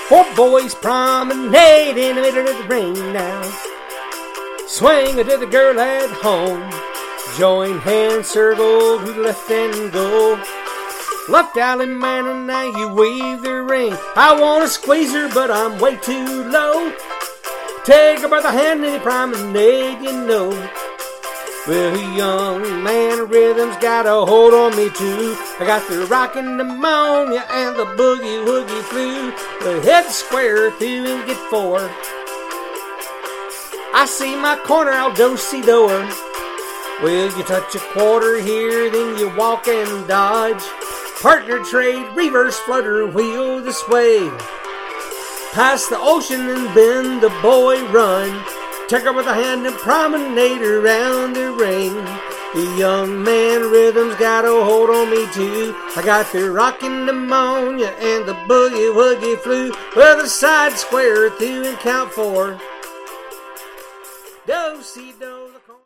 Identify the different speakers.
Speaker 1: Four boys promenade in the middle of the ring now. Swing it to the girl at home. Join hands, circle to the left and go. Left alley man and now you weave the ring. I want to squeeze her but I'm way too low. Take her by the hand and you promenade, you know. Well, young man of rhythm's got a hold on me too. I got the rockin' pneumonia and the boogie woogie flu. The head square through and get four. I see my corner, I'll do-si-do her. Well, you touch a quarter here, then you walk and dodge. Partner trade, reverse flutter, wheel this way. Past the ocean and bend the boy run. Take her with a hand and promenade around the ring. The young man rhythm's got a hold on me too. I got the rockin' pneumonia and the boogie woogie flu. Well, the side square through and count four. Do-si-do.